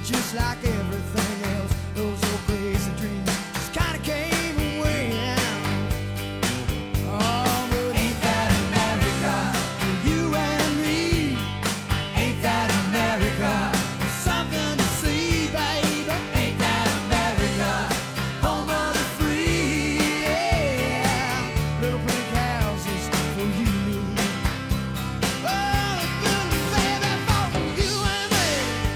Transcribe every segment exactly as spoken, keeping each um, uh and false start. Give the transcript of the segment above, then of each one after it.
just like everything else. Those old crazy dreams just kinda came away. Oh, but ain't that America for you and me? Ain't that America? Something to see, baby. Ain't that America? Home of the free, yeah. Little pink houses for you and me. Oh, baby, for you and me.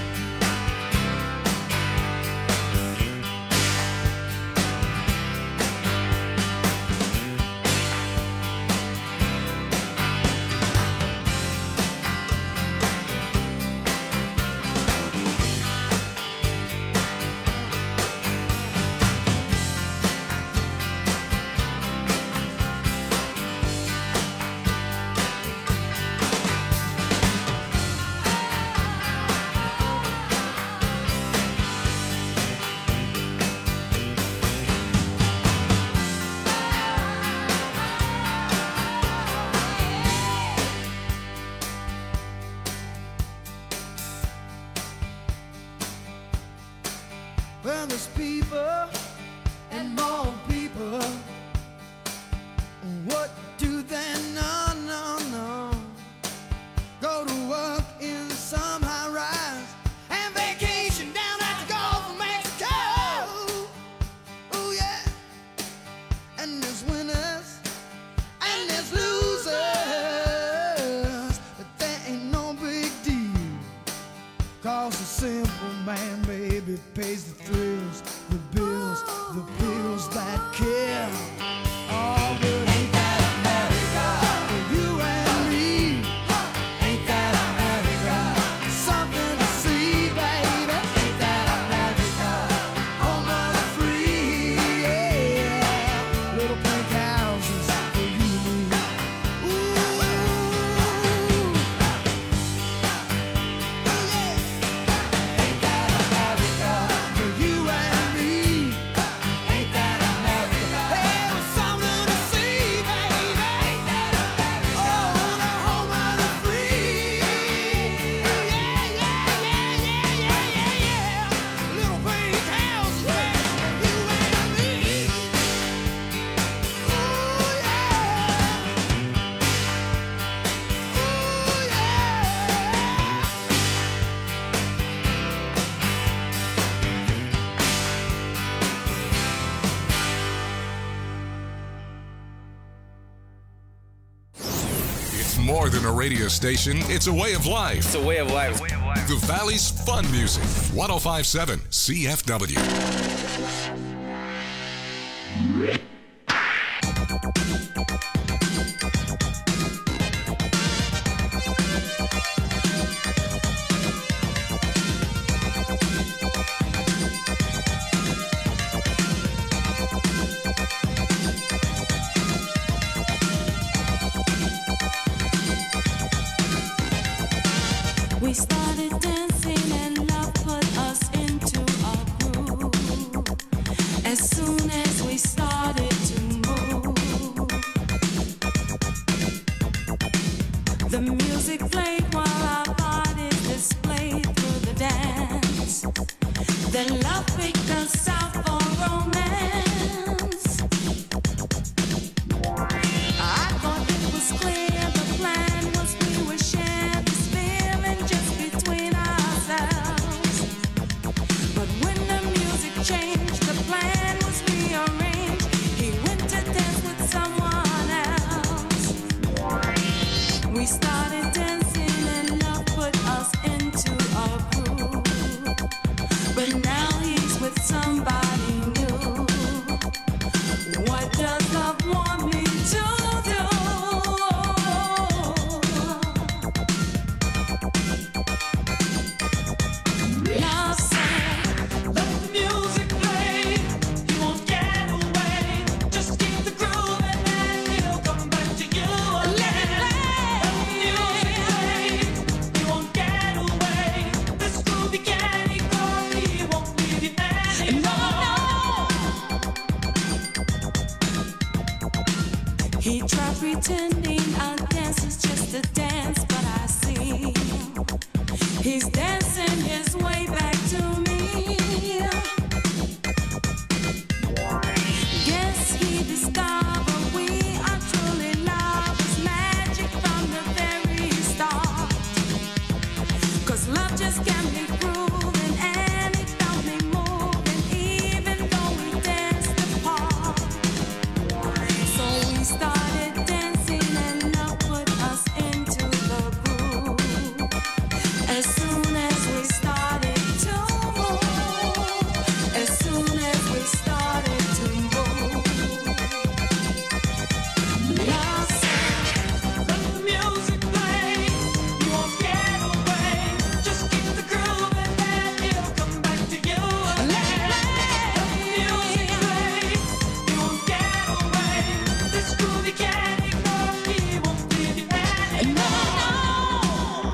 Well, there's people and more people. What do they know? No, no. Go to work in some high rise and vacation down at the Gulf of Mexico. Oh, yeah. And there's winners and there's losers, but that ain't no big deal. Cause the simple man, baby, pays the thrills, the bills, the bills that kill. Oh, but ain't that America for you and me? Ain't that America? Something to see, baby. Ain't that America? Home of the free, yeah. Little pink houses for you and me. Ooh, ain't that America for you and me? Ain't that America? Hey, with something to see, baby. Ain't that America? Oh, the home of the free. Yeah, yeah, yeah, yeah, yeah, yeah, yeah. Little pink houses for you and me. Ooh, yeah. Ooh, yeah. It's more than a radio station, it's a way of life. It's a way of life. The Valley's fun music. one oh five point seven C F W. We started dancing and love put us into a groove. As soon as we started to move, the music played while our bodies displayed through the dance. Then love picked us out for romance. I thought it was clear the plan was we would share this feeling just between ourselves. But when the music changed, the plan was rearranged. He went to dance with someone else. We started dancing and love put us into a groove. But now he's with somebody new. What does love want me to do? Love said, let the music play. You won't get away. Just keep the groove and then he'll come back to you again. Let the music play. You won't get away. This groovy candy girl, he won't leave you anymore. He tried pretending our dance is just a dance, but I see he's dancing his way back to me. love just can't be proven, and it found me moving, even though we danced apart. So we started dancing, and love put us into the groove. As soon as we started to move, as soon as we started to move, love said, let the music play. You won't get away. Just keep the groove, and then it'll come back to you again. Let the music play. You won't get away. This groove you can't ignore. He won't leave you anymore.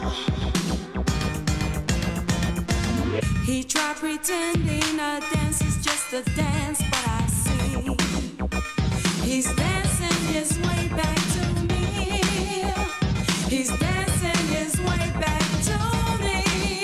He tried pretending a dance is just a dance, but I see he's dancing his way back to me. He's dancing his way back to me.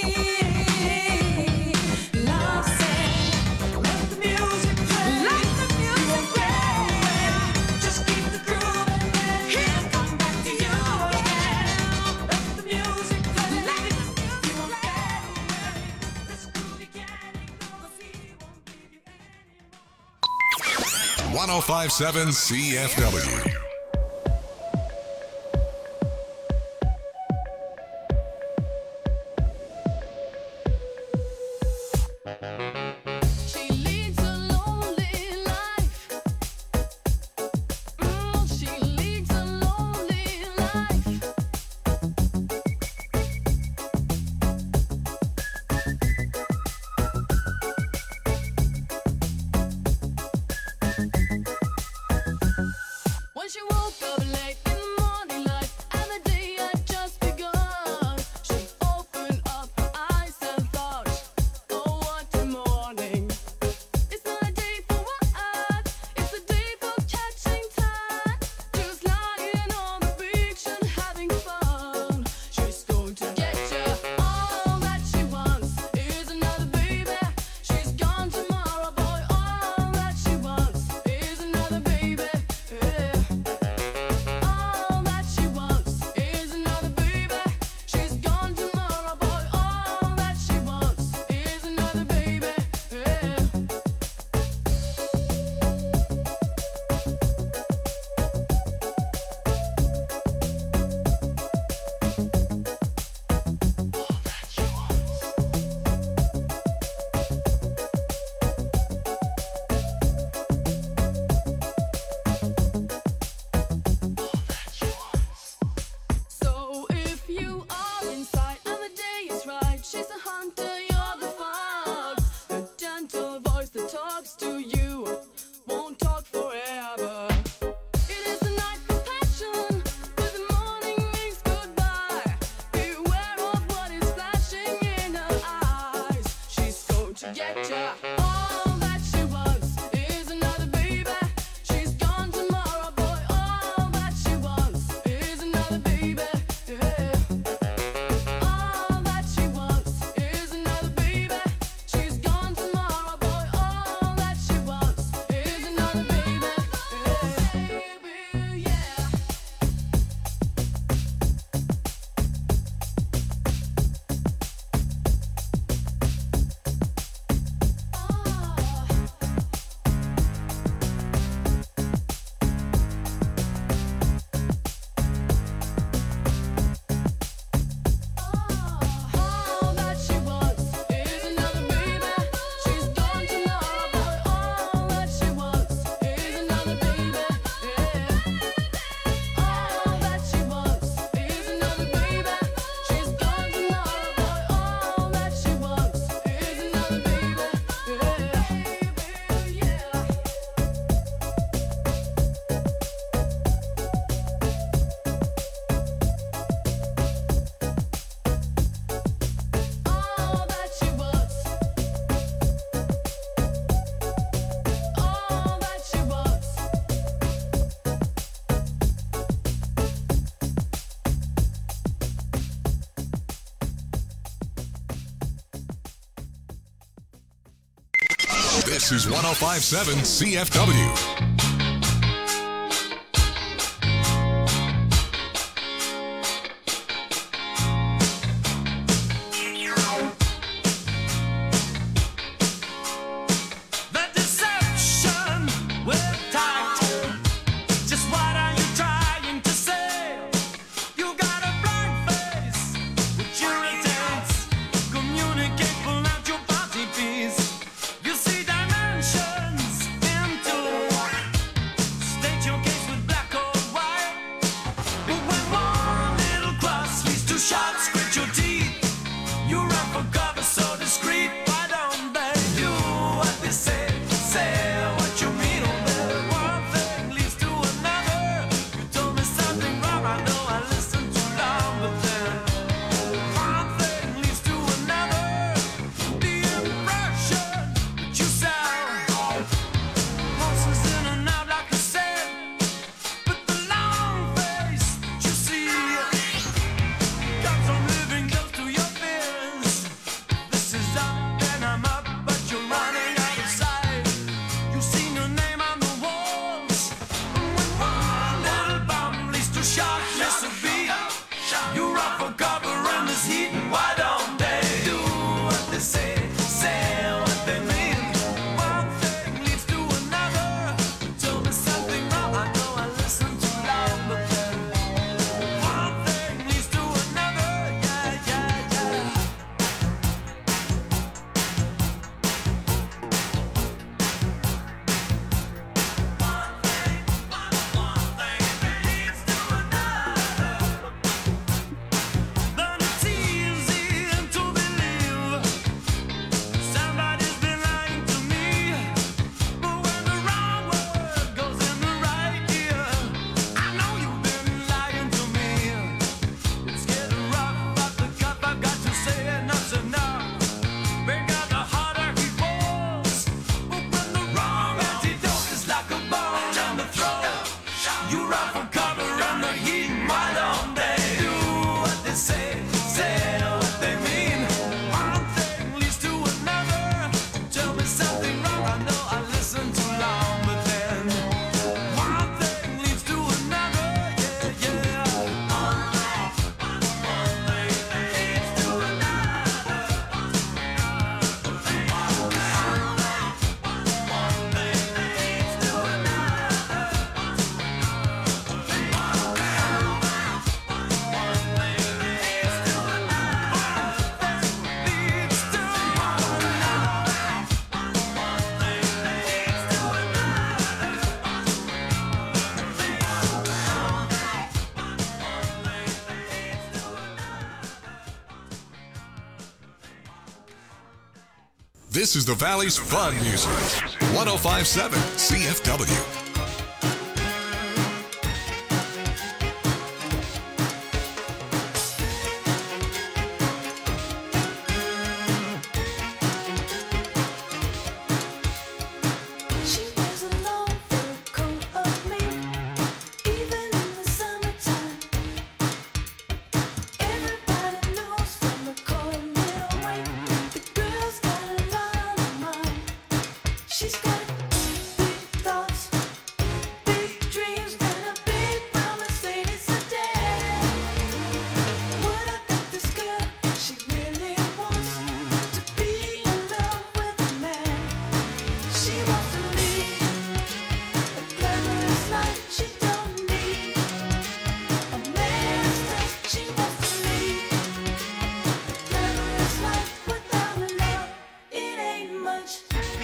Love said, let the music play. Let the music play. Just keep the groove, and then he'll come back to you again. Let the music play. Let the music you won't get away. This groove you can't ignore, 'cause he won't leave you anymore. one oh five point seven C F W. She leads a lonely life. Mm, she leads a lonely life. When she woke up late in the morning light, and the day had just begun, she opened up her eyes and thought, oh, what a morning. It's not a day for what? It's a day for catching time. Just lying on the beach and having fun. She's going to get you. All that she wants is another baby. She's gone tomorrow, boy. All that she wants is another baby. Yeah. All that she wants is another baby. She's gone tomorrow, boy. All that she wants is another baby. Yeah. So if you are inside and the day is right, she's a hunter, you're the fox. The gentle voice that talks to you won't talk forever. It is a night for passion, but the morning means goodbye. Beware of what is flashing in her eyes. She's going to get ya. All that she wants is another baby. She's gone tomorrow, boy. All that she wants is another baby. Yeah. All that she wants is another baby. She's gone tomorrow, boy. All that she wants is another baby. Yeah. Yeah. All that she wants is another baby. She's gone tomorrow, boy. All that she wants is another baby. Yeah. All that she wants is another baby. She's gone tomorrow, boy. All that she wants is another baby. Yeah. Yeah. All that she wants. All that she wants. This is one oh five point seven C F W. This is the Valley's fun music. one oh five point seven C F W. She's got big thoughts, big dreams, and a big promise later today. What about this girl? She really wants to be in love with a man. She wants to lead a glamorous life. She don't need a man's touch. She wants to lead a glamorous life without love. It ain't much.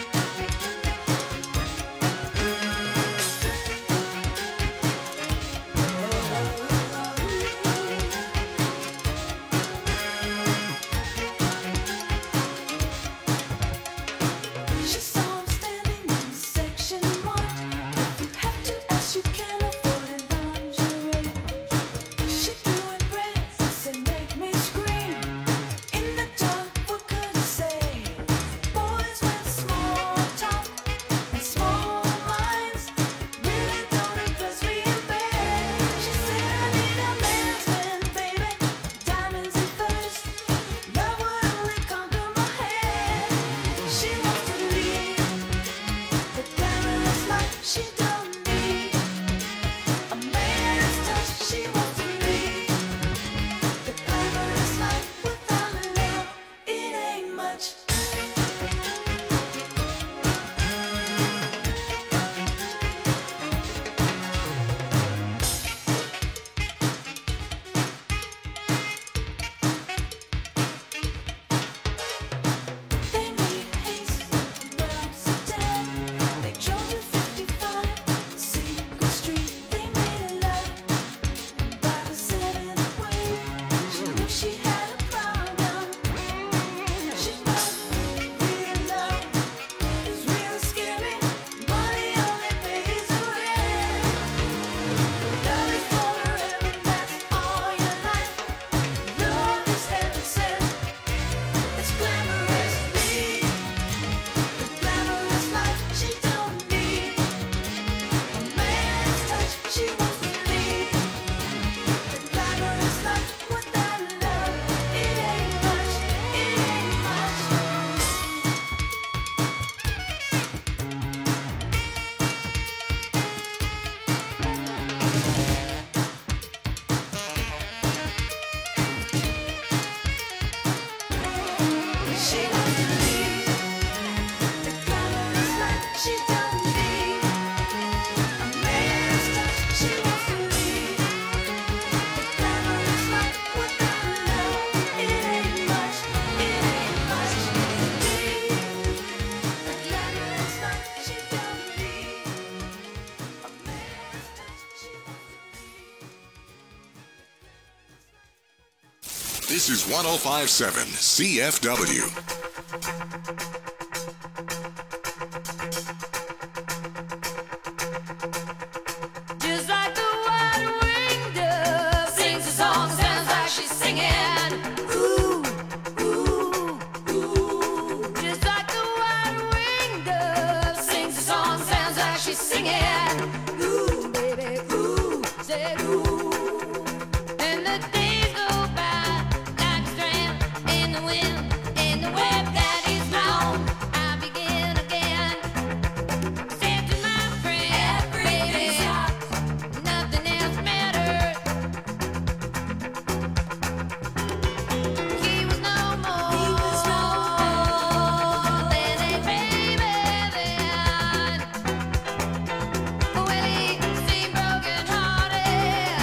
She saw him standing in section one. If you have to ask, you can't afford it, lingerie. She threw in breath and said, "Make me scream." In the dark, what could I say? Boys with small talk and small minds really don't impress me in bed. She said, "I need a man's man, baby, diamonds and furs. Love would only come to my head." She wants to lead the glamorous life. She don't need a man's touch. She wants to lead the glamorous life without love. It ain't much. They made haste around Amsterdam. They drove to fifty-five Secret Street. They made a love by the seventh wave. She knew she had a problem. She thought real love is real scary. Money only pays the rent. Love is forever, that's all your life. Love is heaven sent. It's glamorous, lead the glamorous life. She don't need a man's touch. She wants to lead the glamorous life without love. It ain't much, it ain't much. She wants to lead the glamorous life. She don't need a man's touch. She wants to lead the glamorous life without love. It ain't much, it ain't much. Lead the glamorous life. She don't need a man's touch. She wants to lead. This is one oh five point seven C F W. Just like the white-winged dove sings a song, sounds like she's singing. Ooh, ooh, ooh. Just like the white-winged dove sings a song, sounds like she's singing. Ooh, baby, ooh, say ooh. And the days go by like a strand in the wind, in the web that is long. I begin again. Said to my friend, baby, nothing else matters. He was no more than a baby then. Well, he seemed broken-hearted.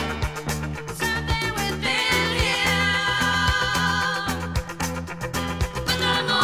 Something within him was no more.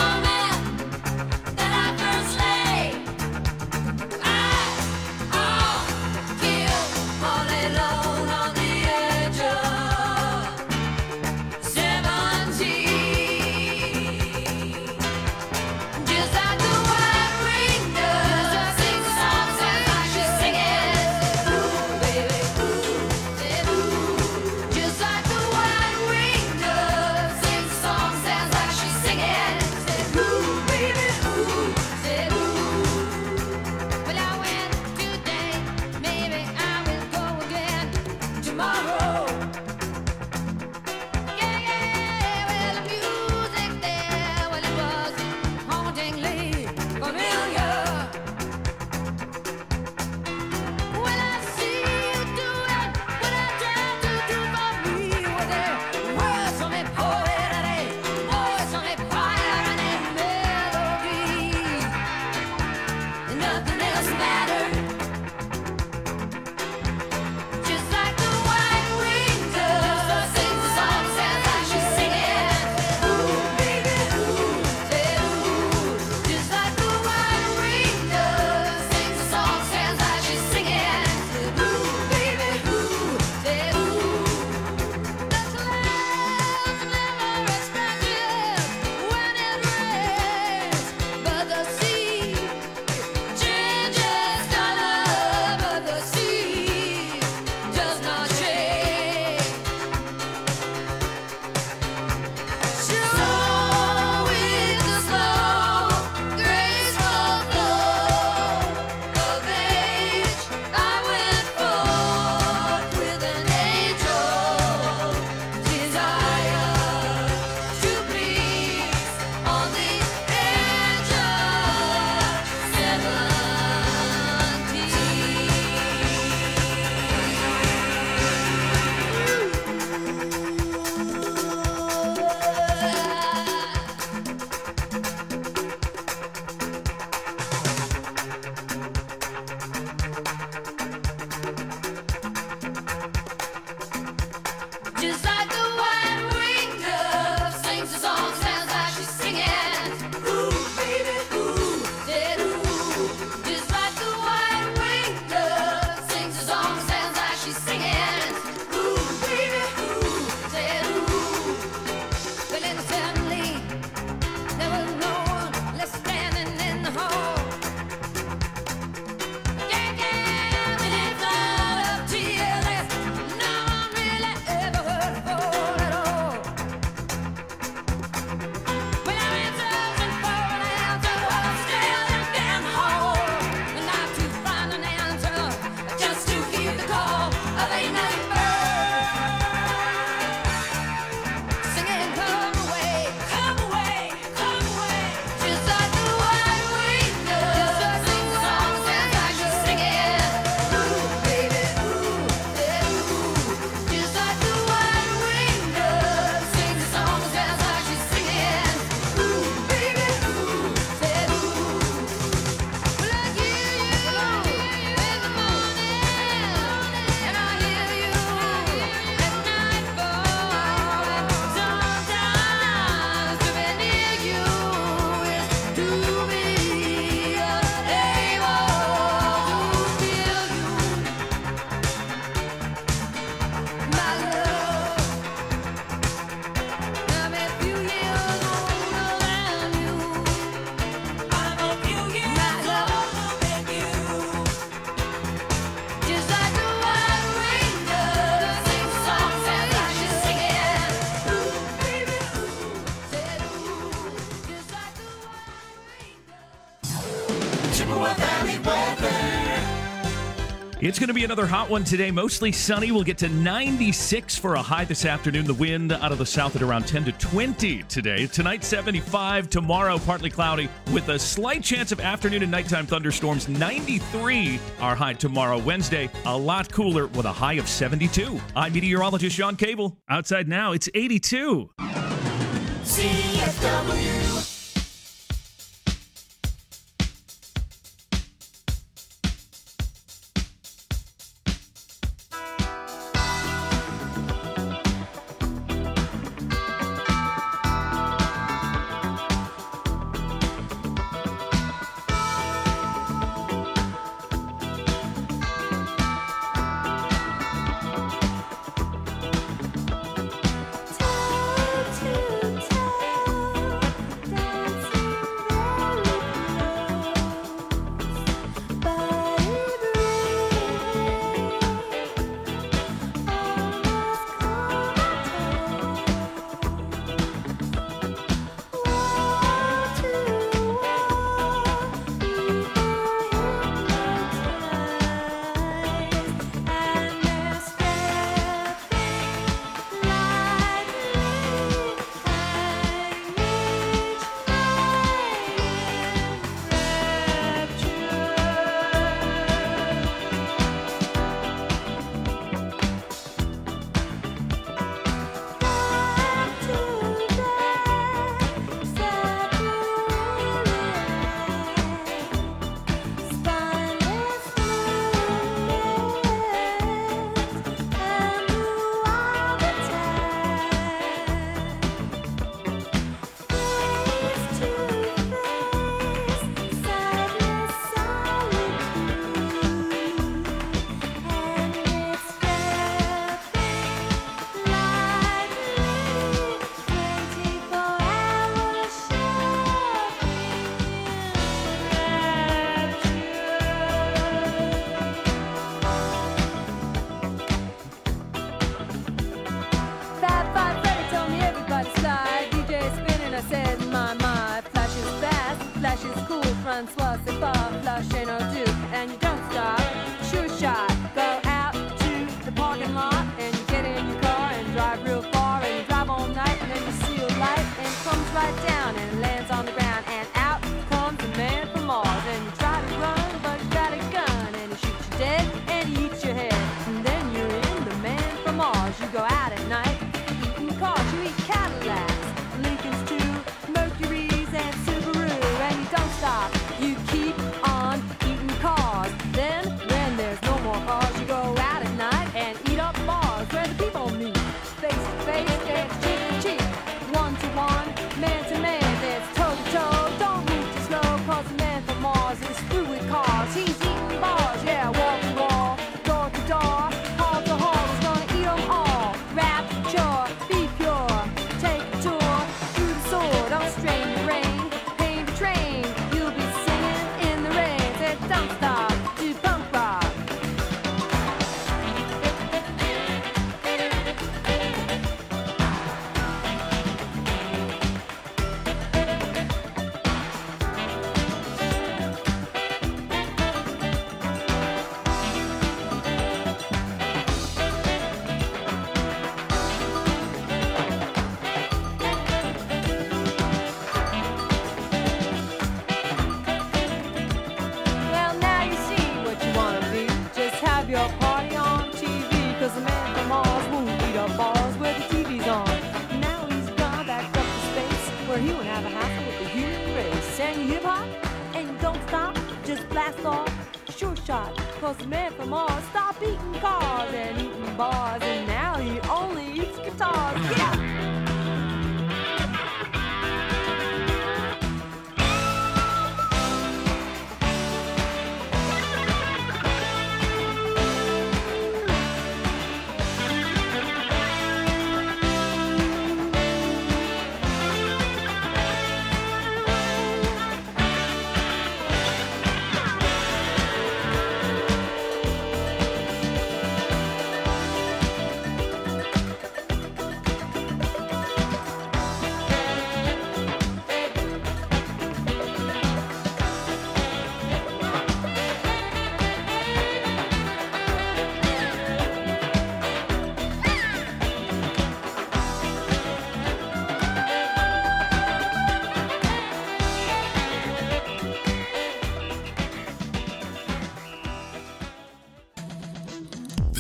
Chippewa Valley weather. It's going to be another hot one today. Mostly sunny. We'll get to ninety-six for a high this afternoon. The wind out of the south at around ten to twenty today. Tonight, seventy-five. Tomorrow, partly cloudy with a slight chance of afternoon and nighttime thunderstorms. ninety-three. Our high tomorrow. Wednesday, a lot cooler with a high of seventy-two. I'm meteorologist Sean Cable. Outside now, it's eighty-two. C F W.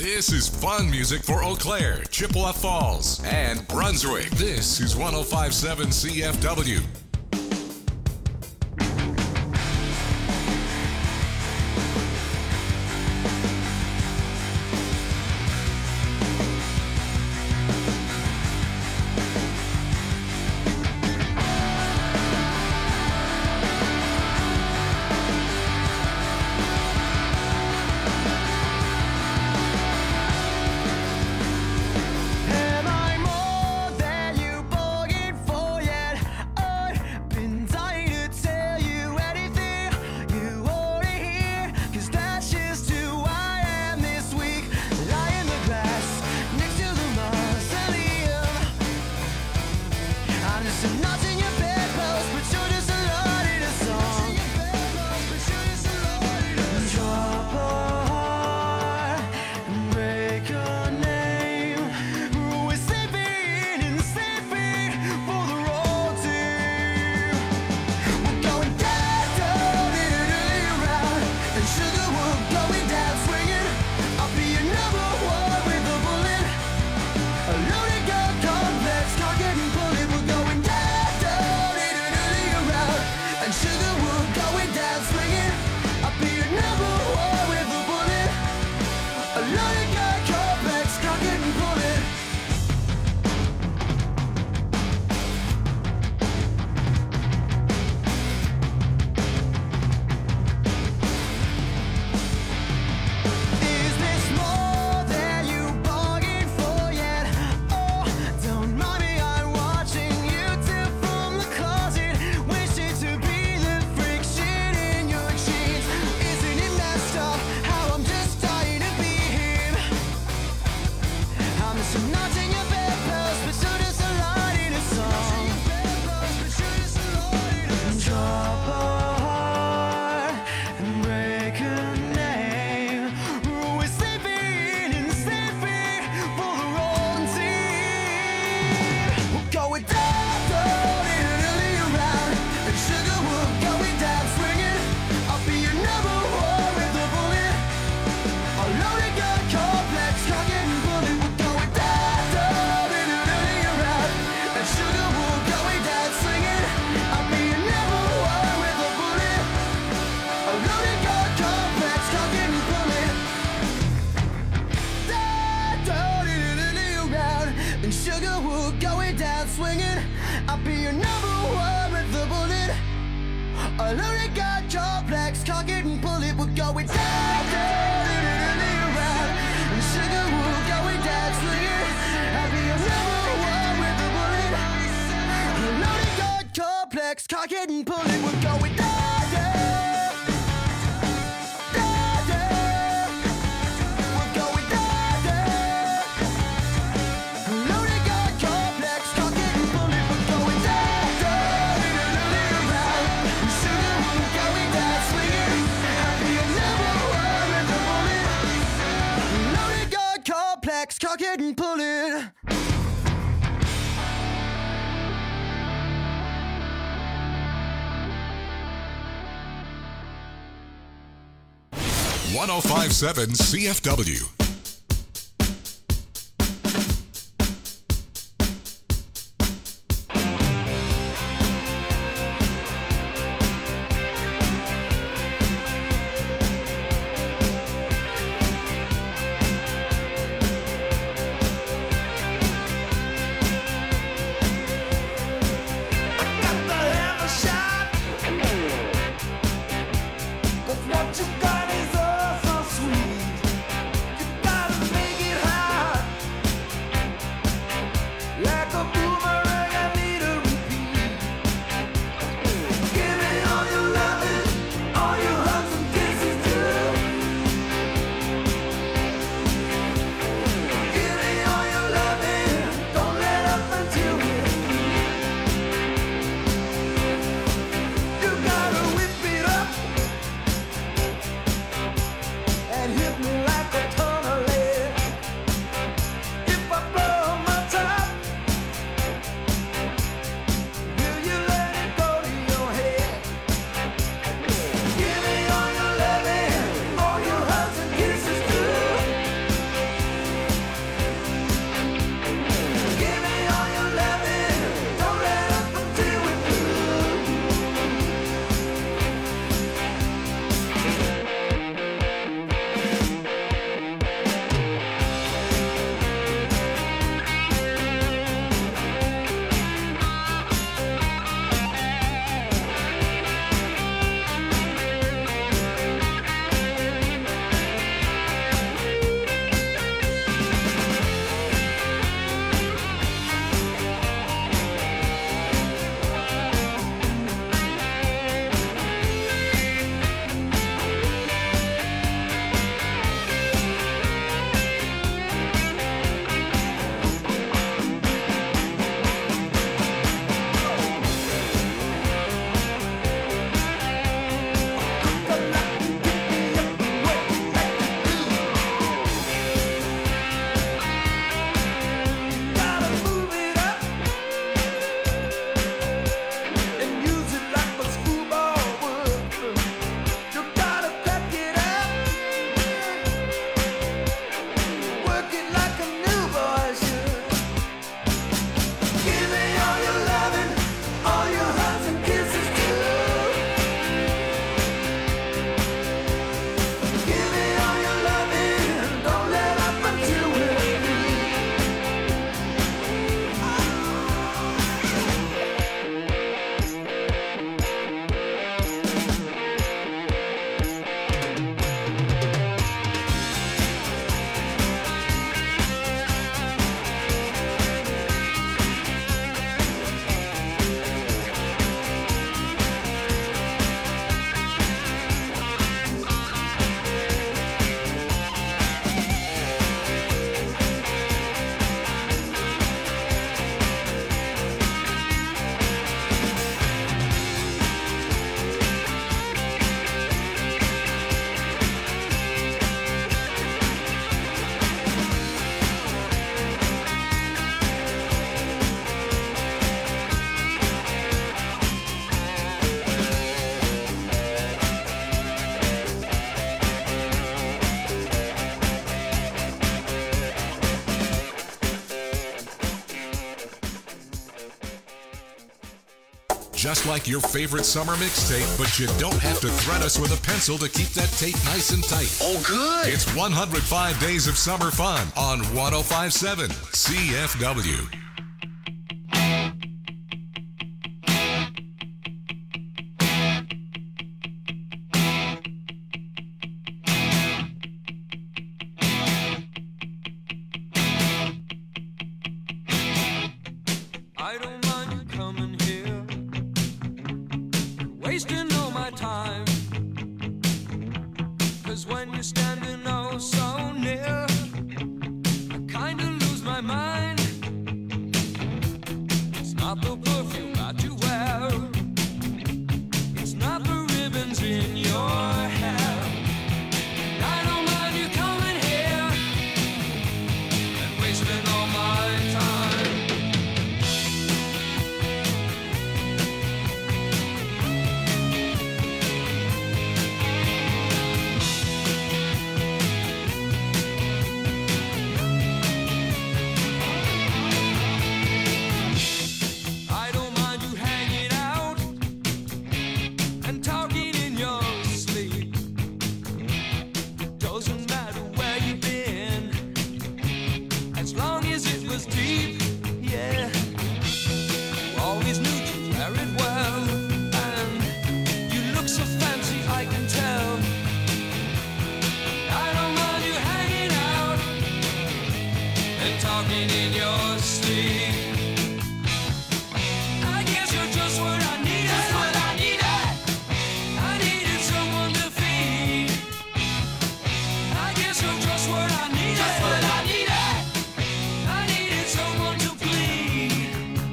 This is fun music for Eau Claire, Chippewa Falls, and Brunswick. This is one oh five point seven C F W. Am I more than you bargained for yet? I've been dying to tell you anything you wanna hear, 'cause that's just who I am this week. Lie in the grass next to the mausoleum. I'm just a notch in your bedpost, but you're just a lot in a song. Drop a heart and break a name. We're sleeping and sleeping for the road team. We're going down, down, in around, and sugar we're going down swinging. I'll be your number one with a bullet. A loaded gun complex, cock it and pull it. We're going down, down, in around, and sugar we're going down swinging. I'll be your number one with a bullet. A loaded gun complex, cock it and pull it. Is this more than you bargained for yet? Oh, don't mind me, I'm watching you two from the closet, wishing to be the friction in your jeans. Isn't it messed up how I'm just dying to be him? I'm just a notch in your bedpost, but you're just a line in a song. Drop a heart and break a name. We're sleeping and sleeping for the wrong team. We're going down, down, in around, and sugar we're going down swinging. I'll be your number one with a bullet. A loaded gun complex, cock it and pull it. We're going down, down, in around, and sugar we're going down swinging. I'll be your number one with a bullet. A loaded gun complex, cock it and pull it. Down, down, in around, and sugar we're going down swinging. I'll be your number one with a bullet. A loaded gun complex, cock it and pull it. We're going down, down, around, and sugar we're going down swinging. I'll be your number one with a bullet. A loaded gun complex, cock it and pull it. We're going down, down, down, down. We're going down, down. A loaded gun complex, cock it and pull it. We're going down, down, around, and sugar we're going down swinging. I'll be your number one with a bullet. A loaded gun complex, cock it and pull it. one oh five point seven C F W. What you got is all so sweet. just like your favorite summer mixtape, but you don't have to thread us with a pencil to keep that tape nice and tight. Oh, good. It's one hundred five Days of Summer Fun on one oh five point seven C F W. I don't mind you coming here, wasting all my time. 'Cause when you're standing oh so near, I kinda lose my mind. It's not the perfume that you wear, it's not the ribbons in your hair. I don't mind you coming here and wasting all my time. I don't mind you hanging out and talking in your sleep. Doesn't matter where you've been, as long as it was deep, yeah. You always knew to wear it well, and you look so fancy, I can tell. I don't mind you hanging out and talking in your sleep. I guess you're just what I needed. Just what I needed. I needed someone to feed. I guess you're just what I needed. Just what I needed. I needed someone to plead.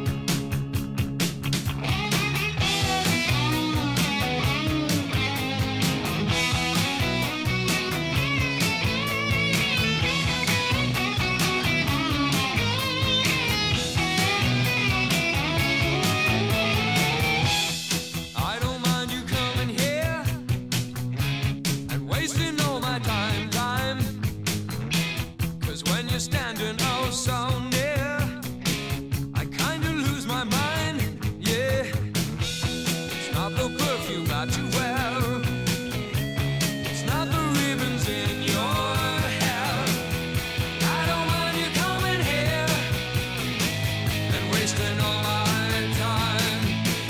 I don't mind you coming here and wasting all my time, time. 'Cause when you're standing oh so near, I kinda lose my mind, yeah. It's not the perfume that you wear, it's not the ribbons in your hair. I don't mind you coming here and wasting all my time.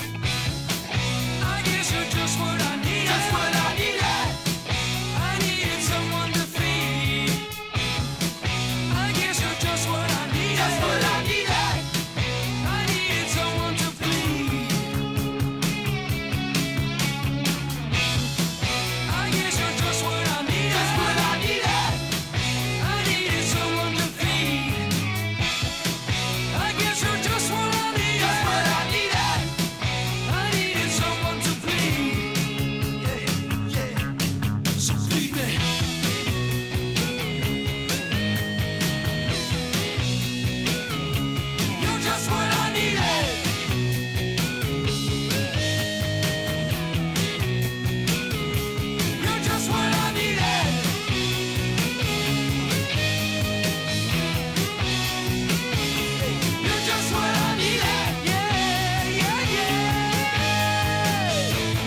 I guess you're just what I needed. Just what I needed. I needed someone to feed. I guess you're just what I needed. Just what I needed. I needed someone to plead. I guess you're just what I needed. Just what I needed. I needed someone to feed. I guess you're just what I needed. Just what I needed. I needed someone to plead. Yeah, yeah. So plead me. You're just what I needed. You're just what I needed. You're just what I needed. Yeah, yeah, yeah.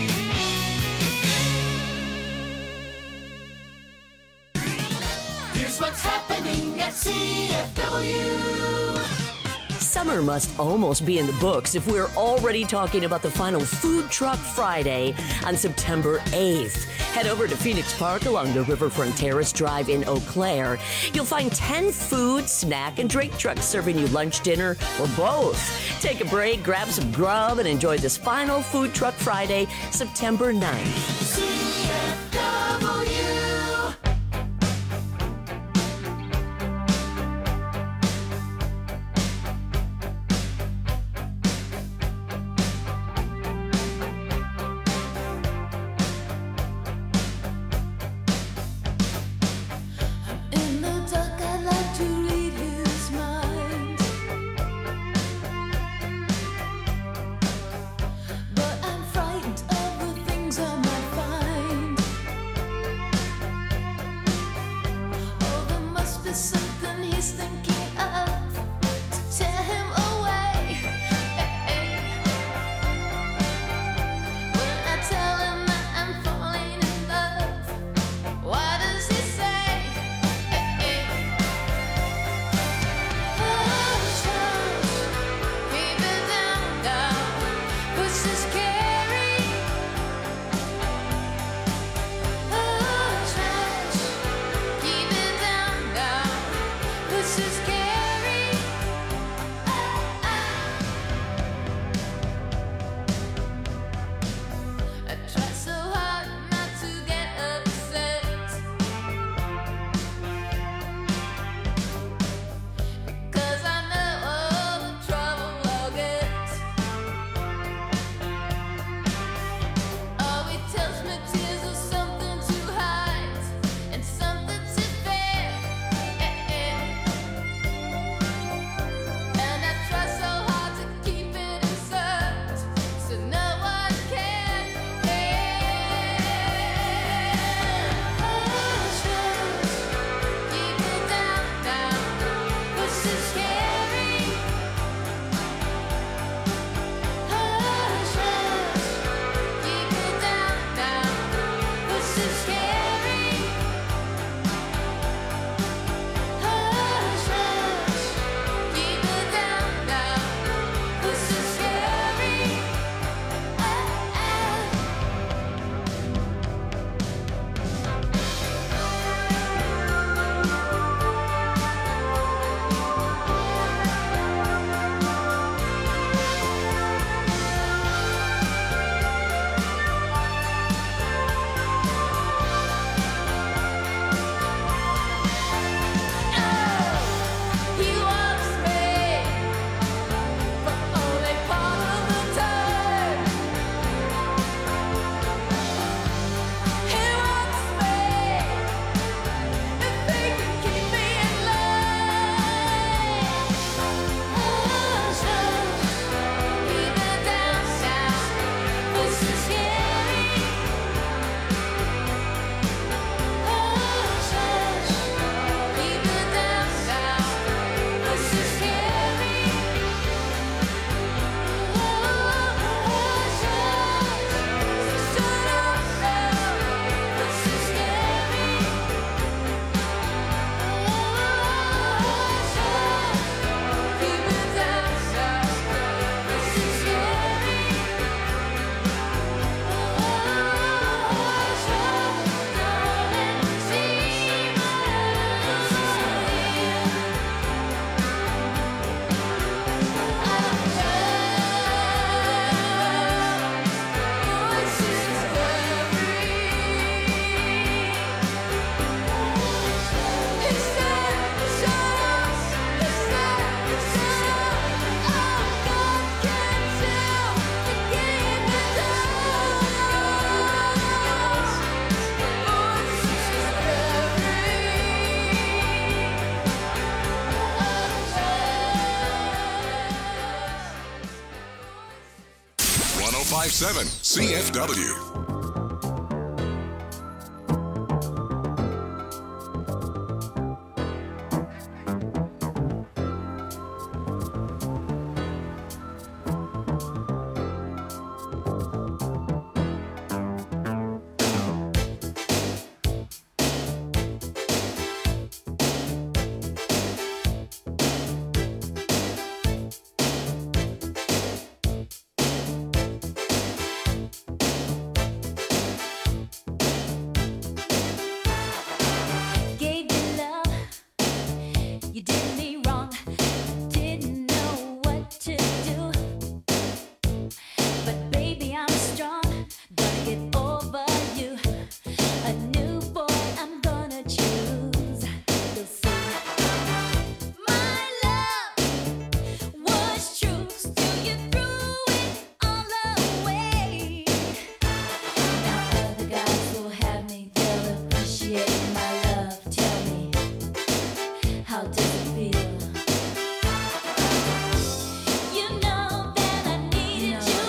Here's what's happening at C F W. Summer must almost be in the books if we're already talking about the final Food Truck Friday on September eighth. Head over to Phoenix Park along the Riverfront Terrace Drive in Eau Claire. You'll find ten food, snack, and drink trucks serving you lunch, dinner, or both. Take a break, grab some grub, and enjoy this final Food Truck Friday, September ninth. C F W. In the dark, I like to read his mind, but I'm frightened of the things I might find. fifty-seven C F W. Gave you love, you did me wrong, didn't know what to do. But baby, I'm strong, gonna get over you. A new boy I'm gonna choose. You'll see. My love was true, still you threw it all away. Now other guys will have me, they'll appreciate my love. Tell me, how does it feel? You know that I needed you.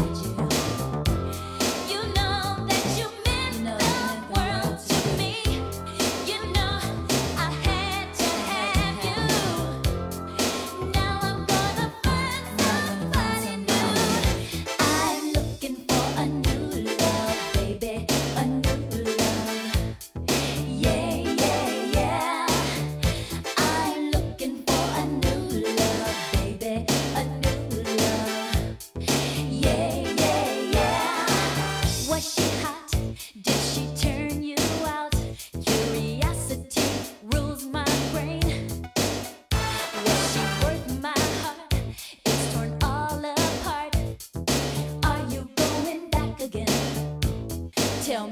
You know that you meant the world to me. You know I had to have you. Now I'm gonna find somebody new. I'm looking for a new love, baby, a new love. Yeah, yeah, yeah. I'm looking for a new love, baby, a new love. Yeah, yeah, yeah. Was she hot? Did she turn you out? Curiosity rules my brain. Was she worth my heart? It's torn all apart. Are you going back again? Tell me.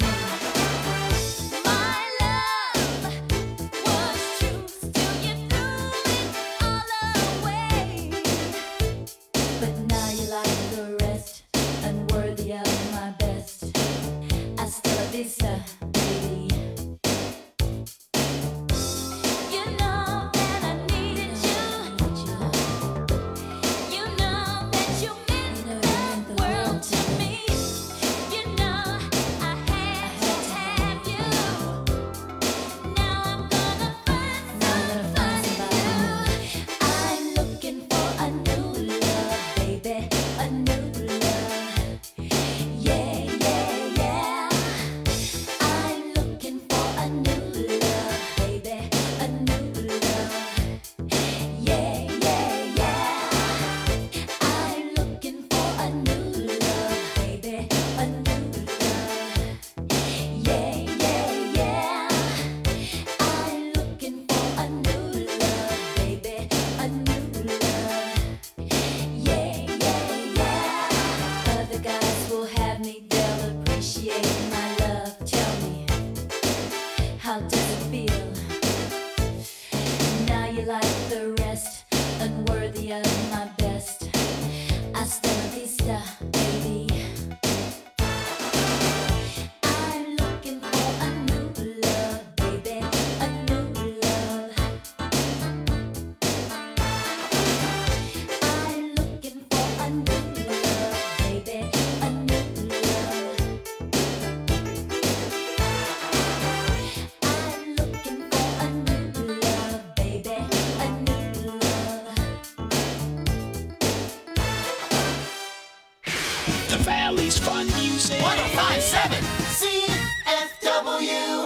My love was true, still you threw it all away. But now you like the rest, unworthy of my best. Hasta la vista, baby. You know that I needed you. You know that you meant the world to me. You know I had to have you. Now I'm gonna find somebody new. I'm looking for a new love, baby, a new love. Yeah, yeah, yeah. I'm looking for a new love, baby, a new love. Yeah, yeah, yeah. I'm looking for a new love, baby, a new love. Yeah, yeah, yeah. I'm looking for a new love, baby, a new love. Yeah, yeah, yeah. Other guys will have me, they'll appreciate my love. Tell me, how does it feel? Now you like the rest, unworthy of my best. Hasta la vista, baby. I'm looking for a new love, baby, a new love. I'm looking for a new love, baby, a new love. I'm looking for a new love, baby, a new love. The Valley's fun music. one oh five point seven C F W.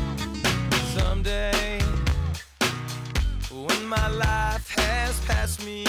Someday, when my life has passed me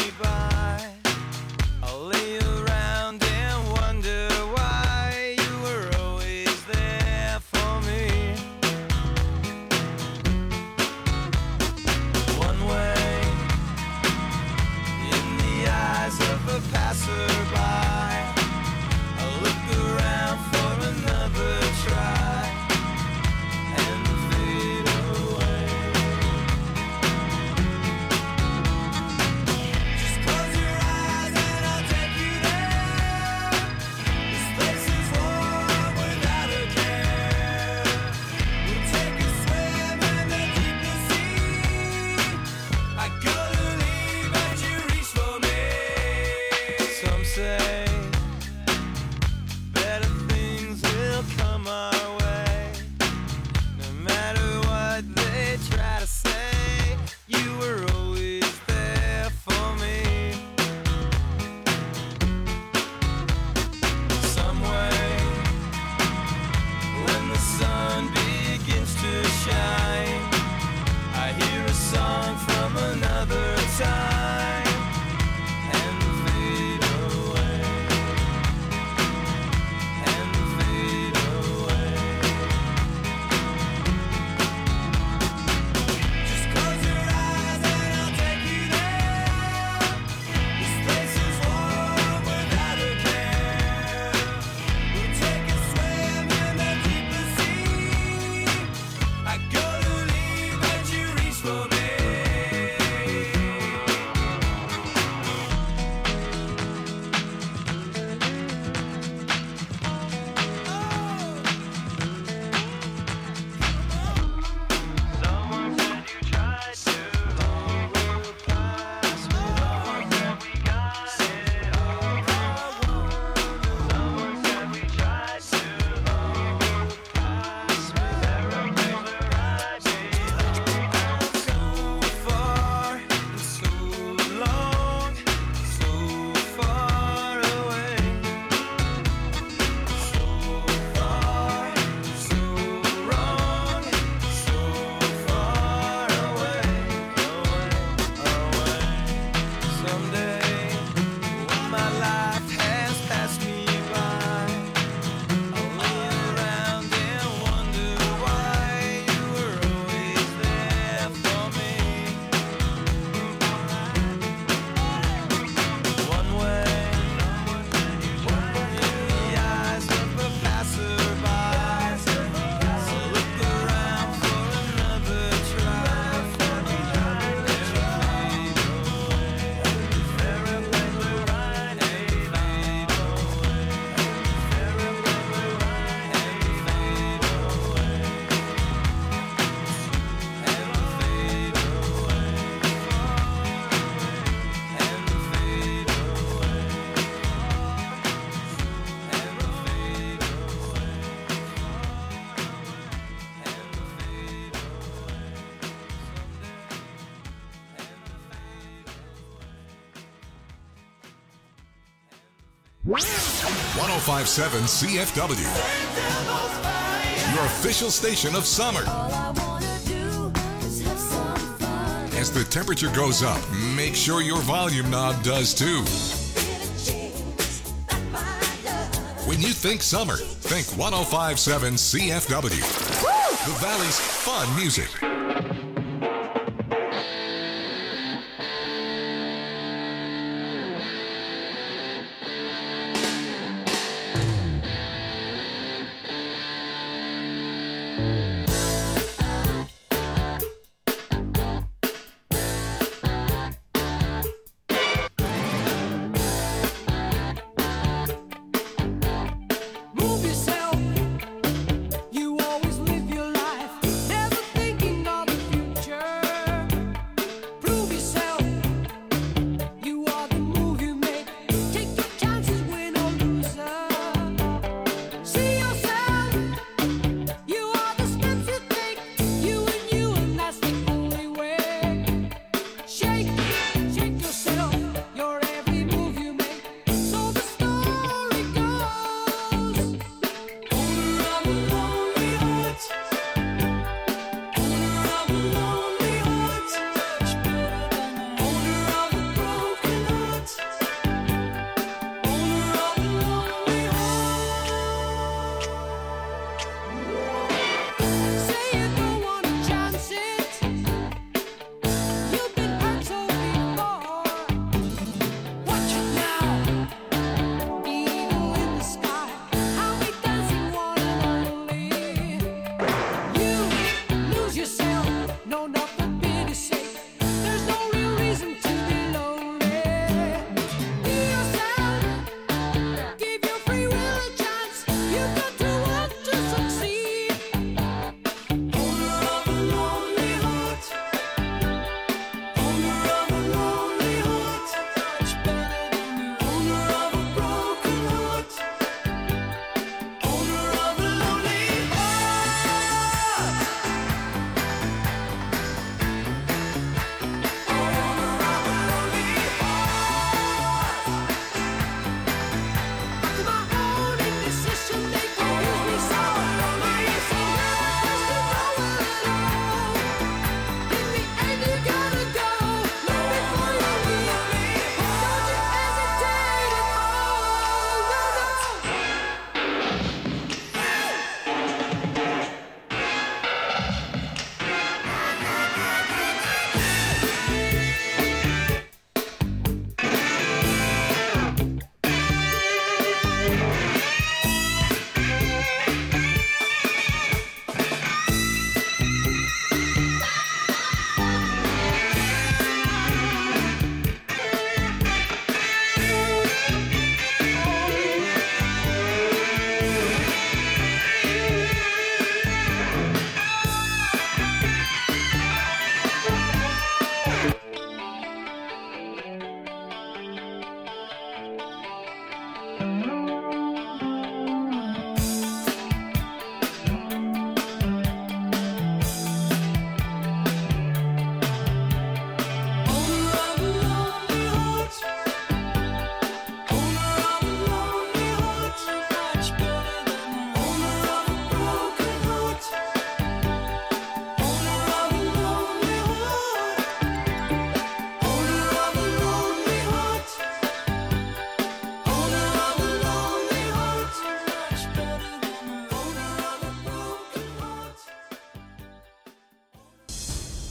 someday, when my life has passed me by, I'll lean around and wonder why you were always there for me. One way, in the eyes of a passerby, so look around for another try. one oh five point seven C F W, your official station of summer. As the temperature goes up, make sure your volume knob does too. When you think summer, think one oh five point seven C F W, the Valley's fun music. Move yourself. You always live your life, never thinking of the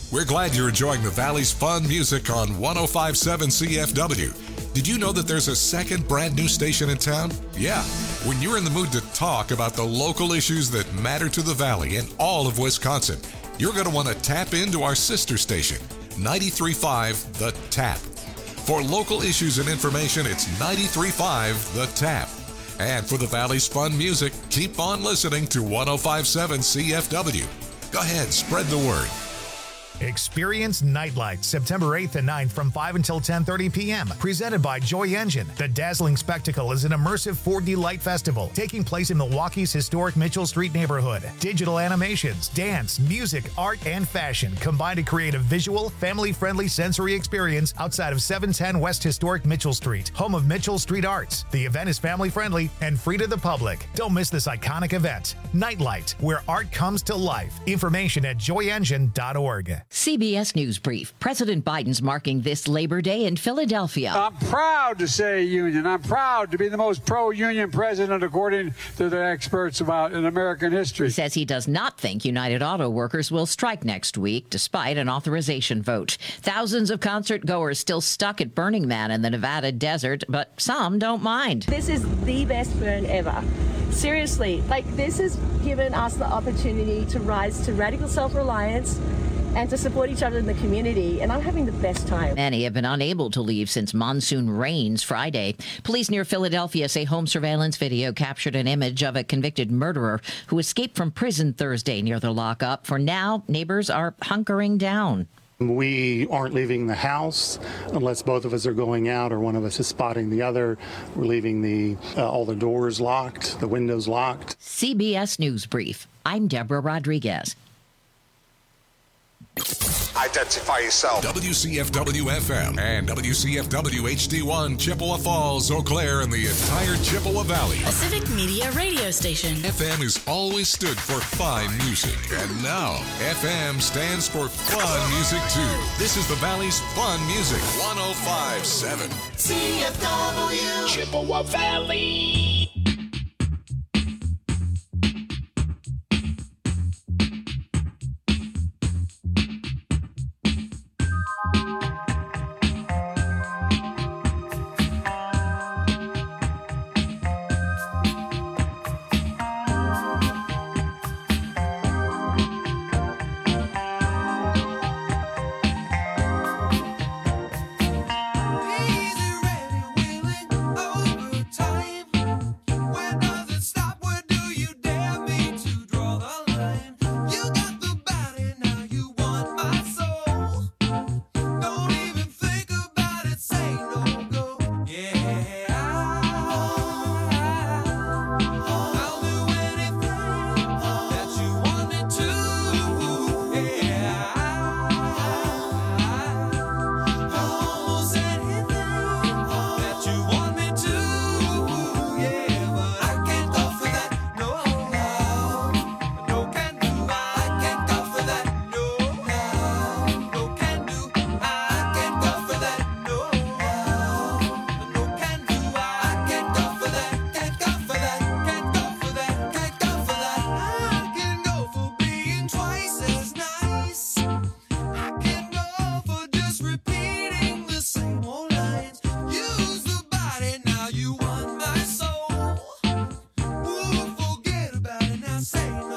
We're glad you're enjoying the Valley's fun music on one oh five point seven C F W. Did you know that there's a second brand new station in town? Yeah. When you're in the mood to talk about the local issues that matter to the Valley and all of Wisconsin, you're going to want to tap into our sister station, ninety-three point five The Tap. For local issues and information, it's ninety-three point five The Tap. And for the Valley's fun music, keep on listening to one oh five point seven C F W. Go ahead, spread the word. Experience Nightlight September eighth and ninth from five until ten thirty p.m. Presented by Joy Engine. The dazzling spectacle is an immersive four D light festival taking place in Milwaukee's historic Mitchell Street neighborhood. Digital animations, dance, music, art, and fashion combine to create a visual, family-friendly sensory experience outside of seven ten West Historic Mitchell Street, home of Mitchell Street Arts. The event is family-friendly and free to the public. Don't miss this iconic event. Nightlight, where art comes to life. Information at joy engine dot org. C B S News Brief. President Biden's marking this Labor Day in Philadelphia. I'm proud to say union. I'm proud to be the most pro-union president, according to the experts about in American history. He says he does not think United Auto Workers will strike next week, despite an authorization vote. Thousands of concert goers still stuck at Burning Man in the Nevada desert, but some don't mind. This is the best burn ever. Seriously, like this has given us the opportunity to rise to radical self-reliance and to support each other in the community, and I'm having the best time. Many have been unable to leave since monsoon rains Friday. Police near Philadelphia say home surveillance video captured an image of a convicted murderer who escaped from prison Thursday near the lockup. For now, neighbors are hunkering down. We aren't leaving the house unless both of us are going out or one of us is spotting the other. We're leaving the uh, all the doors locked, the windows locked. C B S News Brief. I'm Deborah Rodriguez. Identify yourself. W C F W F M and W C F W H D one, Chippewa Falls, Eau Claire, and the entire Chippewa Valley. A civic media radio station. F M has always stood for fine music, and now F M stands for fun music too. This is the Valley's fun music, one oh five point seven C F W Chippewa Valley.